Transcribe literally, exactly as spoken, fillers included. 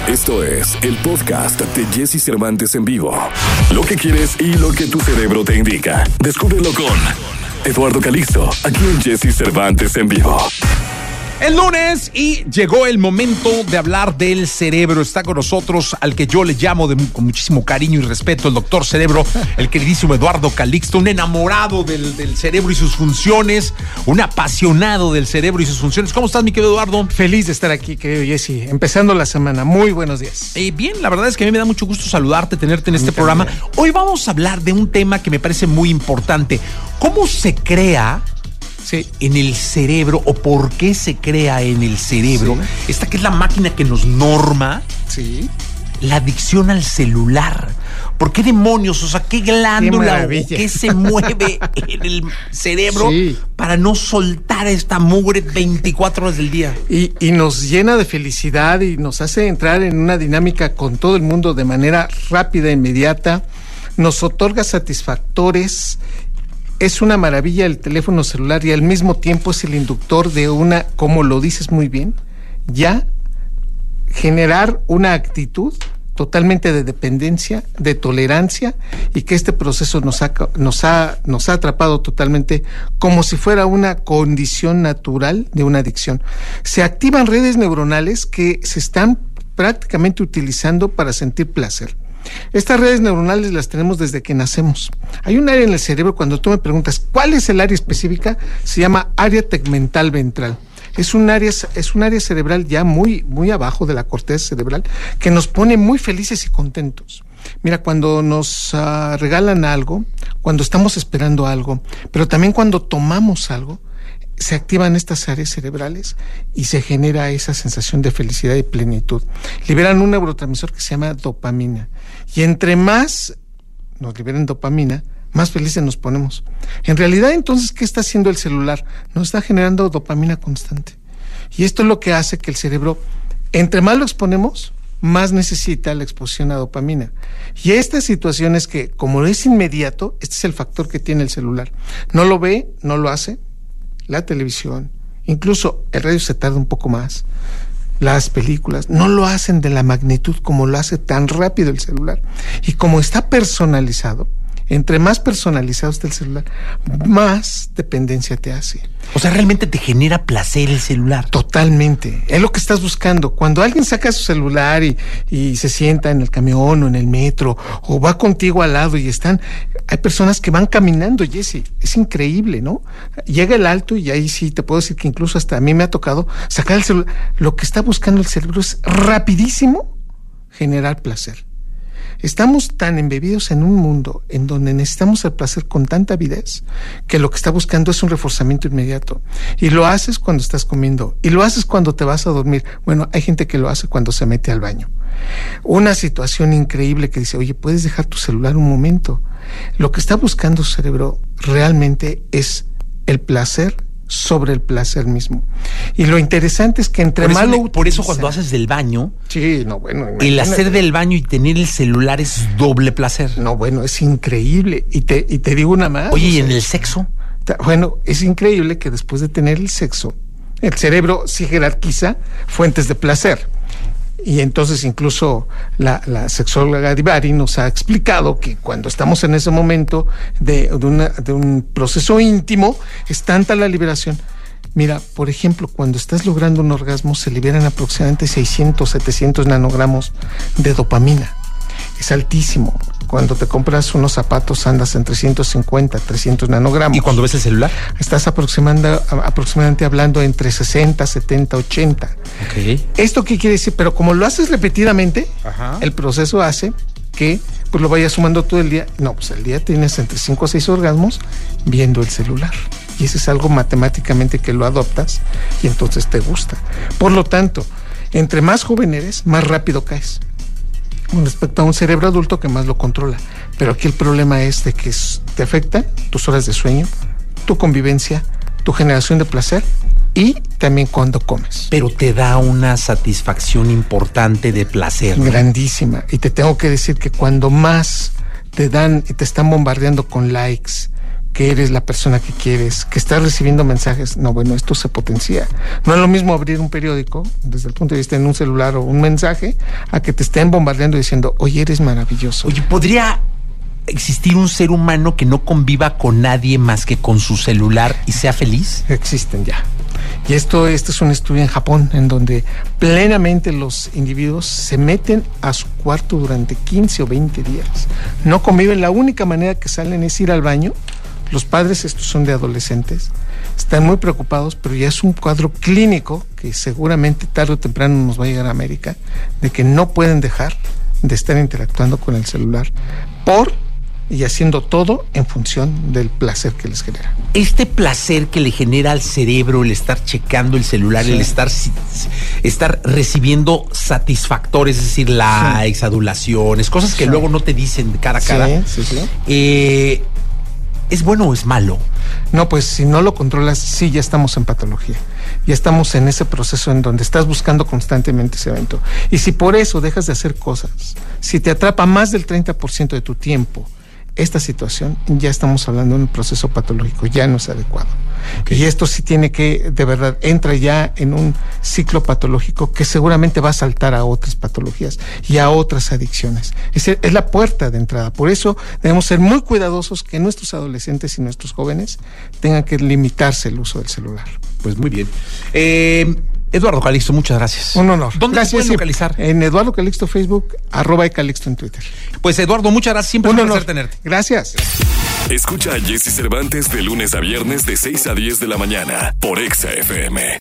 Esto es el podcast de Jesse Cervantes en vivo. Lo que quieres y lo que tu cerebro te indica. Descúbrelo con Eduardo Calixto, aquí en Jesse Cervantes en vivo. Es lunes y llegó el momento de hablar del cerebro. Está con nosotros al que yo le llamo de, con muchísimo cariño y respeto, el doctor Cerebro, el queridísimo Eduardo Calixto, un enamorado del, del cerebro y sus funciones, un apasionado del cerebro y sus funciones. ¿Cómo estás, mi querido Eduardo? Feliz de estar aquí, querido Jesse, empezando la semana. Muy buenos días. Eh, bien, la verdad es que a mí me da mucho gusto saludarte, tenerte en este también. programa. Hoy vamos a hablar de un tema que me parece muy importante. ¿Cómo se crea Sí. en el cerebro o por qué se crea en el cerebro? Sí. Esta que es la máquina que nos norma Sí. la adicción al celular. ¿Por qué demonios? O sea, ¿qué glándula Qué o qué se mueve en el cerebro Sí. para no soltar esta mugre veinticuatro horas del día? Y, y nos llena de felicidad y nos hace entrar en una dinámica con todo el mundo de manera rápida, inmediata. Nos otorga satisfactores. Es una maravilla el teléfono celular y al mismo tiempo es el inductor de una, como lo dices muy bien, ya generar una actitud totalmente de dependencia, de tolerancia, y que este proceso nos ha, nos ha, nos ha atrapado totalmente como si fuera una condición natural de una adicción. Se activan redes neuronales que se están prácticamente utilizando para sentir placer. Estas redes neuronales las tenemos desde que nacemos. Hay un área en el cerebro, cuando tú me preguntas ¿cuál es el área específica? Se llama área tegmental ventral. Es un área, es un área cerebral ya muy, muy abajo de la corteza cerebral que nos pone muy felices y contentos. Mira, cuando nos uh, regalan algo, cuando estamos esperando algo, pero también cuando tomamos algo, se activan estas áreas cerebrales y se genera esa sensación de felicidad y plenitud. Liberan un neurotransmisor que se llama dopamina. Y entre más nos liberen dopamina, más felices nos ponemos. En realidad, entonces, ¿qué está haciendo el celular? Nos está generando dopamina constante. Y esto es lo que hace que el cerebro, entre más lo exponemos, más necesita la exposición a dopamina. Y esta situación es que, como es inmediato, este es el factor que tiene el celular. No lo ve, no lo hace. La televisión, incluso el radio se tarda un poco más. Las películas no lo hacen de la magnitud como lo hace tan rápido el celular. Y como está personalizado, entre más personalizado está el celular, más dependencia te hace. O sea, realmente te genera placer el celular. Totalmente, es lo que estás buscando. Cuando alguien saca su celular y, y se sienta en el camión o en el metro o va contigo al lado y están, hay personas que van caminando, Jesse, es increíble, ¿no? Llega el alto y ahí sí te puedo decir que incluso hasta a mí me ha tocado sacar el celular. Lo que está buscando el cerebro es rapidísimo generar placer. Estamos tan embebidos en un mundo en donde necesitamos el placer con tanta avidez que lo que está buscando es un reforzamiento inmediato. Y lo haces cuando estás comiendo, y lo haces cuando te vas a dormir. Bueno, hay gente que lo hace cuando se mete al baño. Una situación increíble que dice, oye, ¿puedes dejar tu celular un momento? Lo que está buscando su cerebro realmente es el placer sobre el placer mismo. Y lo interesante es que entre más lo utiliza, por eso cuando haces del baño, sí, no, bueno, el hacer del baño y tener el celular es doble placer. No, bueno, es increíble. Y te, y te digo una más. Oye, o ¿y sea, en el sexo? ta- bueno, es increíble que después de tener el sexo, el cerebro sí jerarquiza fuentes de placer. Y entonces incluso la, la sexóloga Divari nos ha explicado que cuando estamos en ese momento de, de, una, de un proceso íntimo, es tanta la liberación. Mira, por ejemplo, cuando estás logrando un orgasmo, se liberan aproximadamente seiscientos, setecientos nanogramos de dopamina. Es altísimo. Cuando te compras unos zapatos andas en trescientos cincuenta, trescientos nanogramos. ¿Y cuando ves el celular? Estás aproximando, aproximadamente hablando entre sesenta, setenta, ochenta. Ok. ¿Esto qué quiere decir? Pero como lo haces repetidamente, Ajá. el proceso hace que pues lo vayas sumando todo el día. No, pues el día tienes entre cinco o seis orgasmos viendo el celular. Y eso es algo matemáticamente que lo adoptas y entonces te gusta. Por lo tanto, entre más joven eres, más rápido caes. Con respecto a un cerebro adulto que más lo controla. Pero aquí el problema es de que te afecta tus horas de sueño, tu convivencia, tu generación de placer y también cuando comes. Pero te da una satisfacción importante de placer, ¿no? Grandísima. Y te tengo que decir que cuando más te dan y te están bombardeando con likes, que eres la persona que quieres, que estás recibiendo mensajes. No, bueno, esto se potencia. No es lo mismo abrir un periódico, desde el punto de vista en un celular o un mensaje, a que te estén bombardeando diciendo, oye, eres maravilloso. Oye, ¿podría existir un ser humano que no conviva con nadie más que con su celular y sea feliz? Existen ya. Y esto, este es un estudio en Japón, en donde plenamente los individuos se meten a su cuarto durante quince o veinte días. No conviven, la única manera que salen es ir al baño. Los padres, estos son de adolescentes, están muy preocupados, pero ya es un cuadro clínico que seguramente tarde o temprano nos va a llegar a América, de que no pueden dejar de estar interactuando con el celular por y haciendo todo en función del placer que les genera. Este placer que le genera al cerebro el estar checando el celular, sí. el estar, estar recibiendo satisfactores, es decir, likes, sí. adulaciones, cosas que sí. luego no te dicen cara a cara. Sí, sí, sí. Eh, ¿Es bueno o es malo? No, pues si no lo controlas, sí, ya estamos en patología. Ya estamos en ese proceso en donde estás buscando constantemente ese evento. Y si por eso dejas de hacer cosas, si te atrapa más del treinta por ciento de tu tiempo esta situación, ya estamos hablando de un proceso patológico, ya no es adecuado. Okay. Y esto sí tiene que, de verdad, entra ya en un ciclo patológico que seguramente va a saltar a otras patologías y a otras adicciones. Es, es la puerta de entrada. Por eso debemos ser muy cuidadosos que nuestros adolescentes y nuestros jóvenes tengan que limitarse el uso del celular. Pues muy bien. Eh... Eduardo Calixto, muchas gracias. Un honor. ¿Dónde gracias, te pueden localizar? En Eduardo Calixto Facebook, arroba Calixto en Twitter. Pues Eduardo, muchas gracias. Siempre es un placer tenerte. Gracias. Escucha a Jesse Cervantes de lunes a viernes de seis a diez de la mañana por Exa F M.